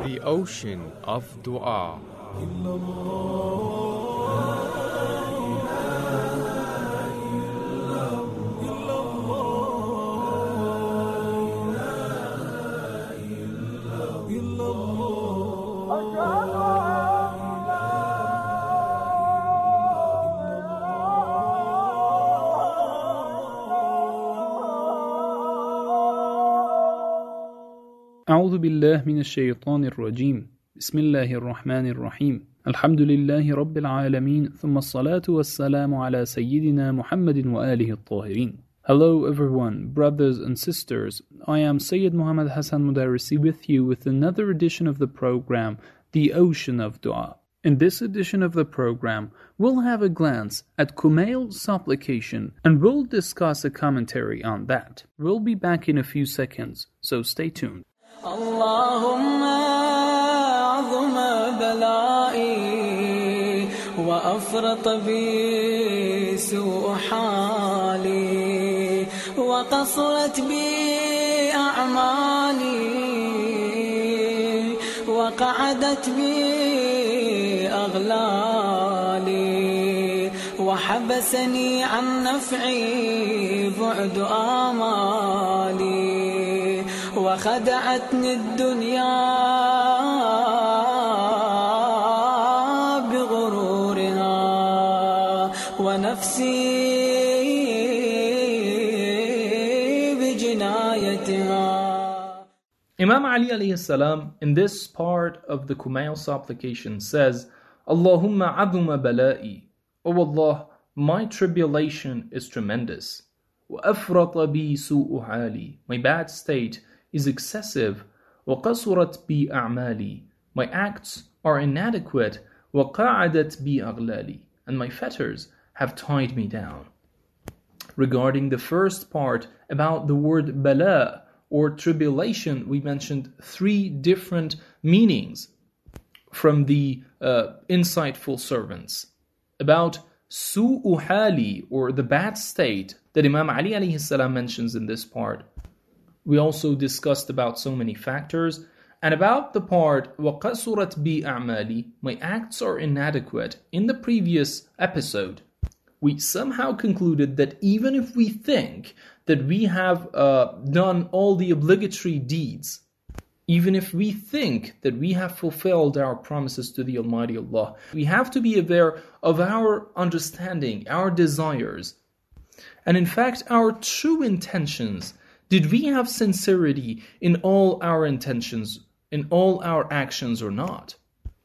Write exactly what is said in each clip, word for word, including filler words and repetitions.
The ocean of dua. أعوذ بالله من الشيطان الرجيم بسم الله الرحمن الرحيم الحمد لله رب العالمين ثم الصلاة والسلام على سيدنا محمد وآله الطاهرين. Hello everyone, brothers and sisters. I am Sayyid Muhammad Hassan Mudarrisi with you with another edition of the program, The Ocean of Dua. In this edition of the program, we'll have a glance at Kumail's supplication and we'll discuss a commentary on that. We'll be back in a few seconds, so stay tuned. اللهم عظم بلائي وأفرط بي سوء حالي وقصرت بي أعمالي وقعدت بي أغلالي وحبسني عن نفعي بعد آمالي وخدعتني الدنيا بغرورها ونفسي بجنايتها. Imam Ali alayhi salam in this part of the Kumail supplication says, Allahumma adhuma bala'i, O Allah, my tribulation is tremendous. Wa afrata bi su'u hali, my bad state is excessive. وَقَصُرَتْ بِي أَعْمَالِي, my acts are inadequate. وَقَعَدَتْ بِي أَغْلَالِي, and my fetters have tied me down. Regarding the first part about the word bala or tribulation, we mentioned three different meanings from the uh, insightful servants. About su'u hali, or the bad state that Imam Ali alayhi salam mentions in this part. We also discussed about so many factors. And about the part وَقَصُرَتْ بِي أَعْمَالِي, my acts are inadequate. In the previous episode, we somehow concluded that even if we think that we have uh, done all the obligatory deeds, even if we think that we have fulfilled our promises to the Almighty Allah, we have to be aware of our understanding, our desires, and in fact our true intentions. Did we have sincerity in all our intentions, in all our actions or not?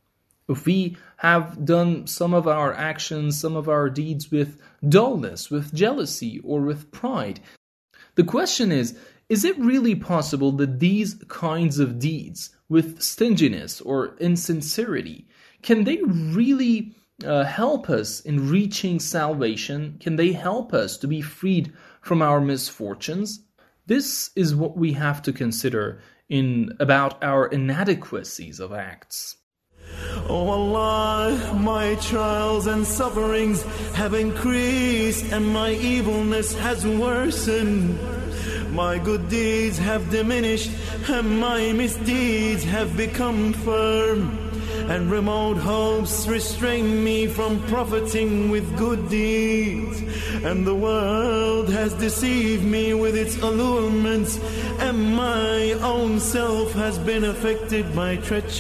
If we have done some of our actions, some of our deeds with dullness, with jealousy, or with pride, the question is, is it really possible that these kinds of deeds, with stinginess or insincerity, can they really uh, help us in reaching salvation? Can they help us to be freed from our misfortunes? This is what we have to consider in about our inadequacies of acts. Oh Allah, my trials and sufferings have increased and my evilness has worsened. My good deeds have diminished and my misdeeds have become firm. And remote hopes restrain me from profiting with good deeds. And the world has deceived me with its allurements, and my own self has been affected by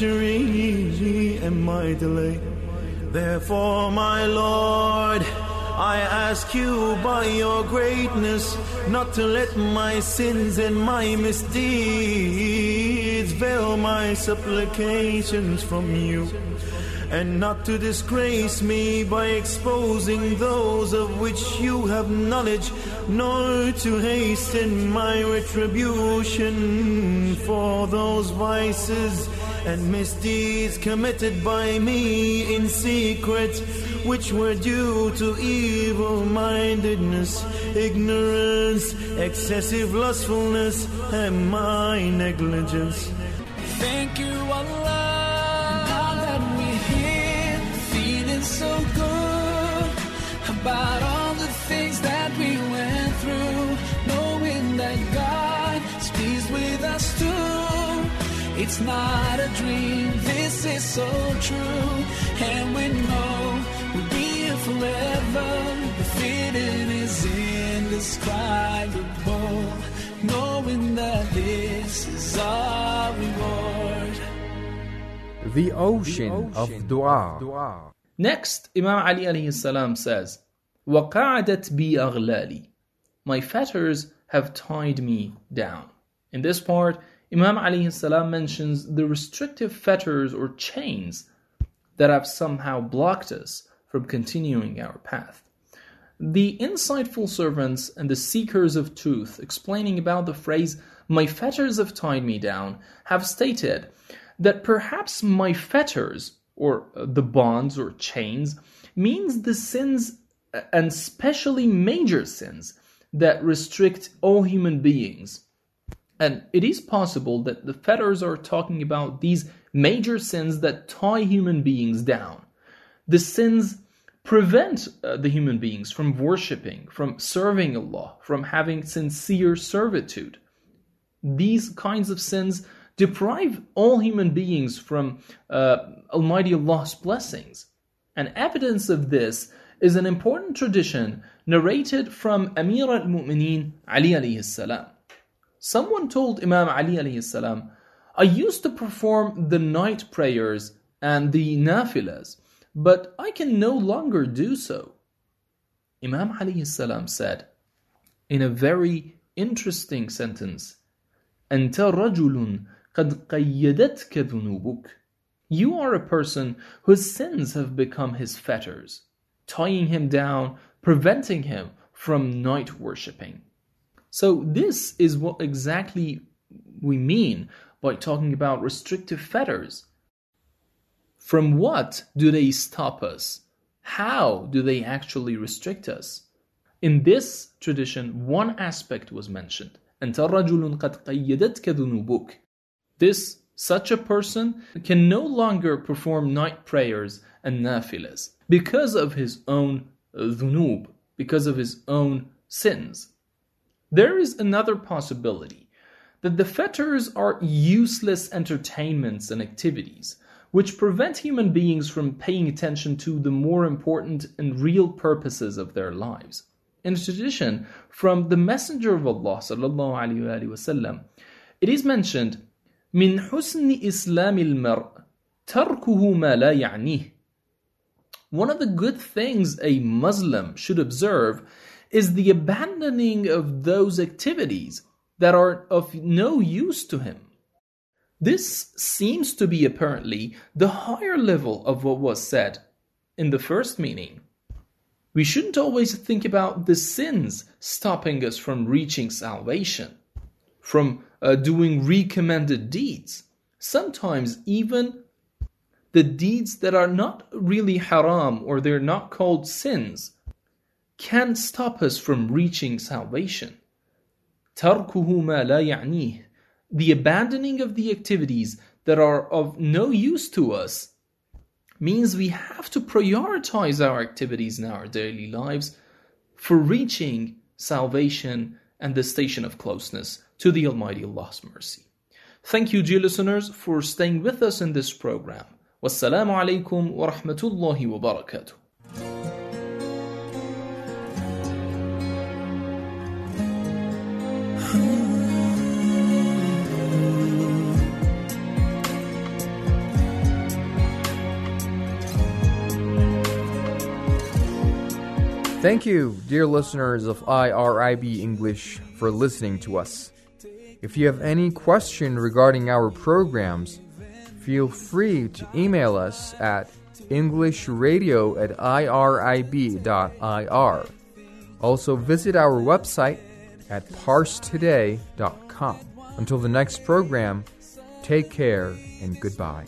treachery and my delay. Therefore, my Lord, I ask you by your greatness not to let my sins and my misdeeds veil my supplications from you, and not to disgrace me by exposing those of which you have knowledge, nor to hasten my retribution for those vices and misdeeds committed by me in secret, which were due to evil-mindedness, ignorance, excessive lustfulness, and my negligence. Thank you, Allah, now that we're here, feeling so good about all the things that we went through, knowing that God is pleased with us too. It it's not a dream, this is so true. And we know we'll be here forever. The feeling is indescribable, knowing that this is our reward. The ocean of dua. Next, Imam Ali alayhi salam says, وَقَعَدَتْ بِي أَغْلَالِي. My fetters have tied me down. In this part, Imam alayhi salam mentions the restrictive fetters or chains that have somehow blocked us from continuing our path. The insightful servants and the seekers of truth explaining about the phrase, my fetters have tied me down, have stated that perhaps my fetters, or the bonds or chains, means the sins, and especially major sins, that restrict all human beings. And it is possible that the fetters are talking about these major sins that tie human beings down. The sins prevent uh, the human beings from worshipping, from serving Allah, from having sincere servitude. These kinds of sins deprive all human beings from uh, Almighty Allah's blessings. And evidence of this is an important tradition narrated from Amir al-Mu'mineen Ali alayhi salam. Someone told Imam Ali alayhi salam, I used to perform the night prayers and the nafilas, but I can no longer do so. Imam alayhi salam said, in a very interesting sentence, أنت رجل قد قيدتك ذنوبك. You are a person whose sins have become his fetters, tying him down, preventing him from night worshipping. So this is what exactly we mean by talking about restrictive fetters. From what do they stop us? How do they actually restrict us? In this tradition, one aspect was mentioned. أنت رجل قد قيدتك ذنوبك. This, such a person, can no longer perform night prayers and nafilas because of his own dhunub, because of his own sins. There is another possibility, that the fetters are useless entertainments and activities, which prevent human beings from paying attention to the more important and real purposes of their lives. In a tradition from the Messenger of Allah sallallahu alaihi wasallam, it is mentioned, من حسن إسلام المرء تركه ما لا يعنيه. One of the good things a Muslim should observe is the abandoning of those activities that are of no use to him. This seems to be apparently the higher level of what was said in the first meaning. We shouldn't always think about the sins stopping us from reaching salvation, from uh, doing recommended deeds. Sometimes even the deeds that are not really haram or they're not called sins can stop us from reaching salvation. تَرْكُهُ مَا لَا يَعْنِيهِ. The abandoning of the activities that are of no use to us means we have to prioritize our activities in our daily lives for reaching salvation and the station of closeness to the Almighty Allah's mercy. Thank you, dear listeners, for staying with us in this program. Wassalamu alaikum wa rahmatullahi wa barakatuh. Thank you, dear listeners of I R I B English, for listening to us. If you have any question regarding our programs, feel free to email us at englishradio at irib dot I R. Also visit our website at parse today dot com. Until the next program, take care and goodbye.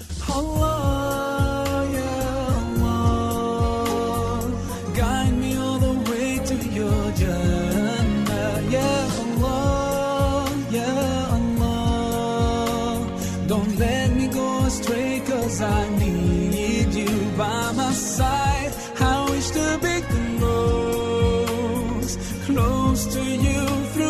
Allah, yeah, Allah, guide me all the way to your Jannah. Yeah, Allah, yeah, Allah, don't let me go astray, 'cause I need you by my side. I wish to be close, close to you through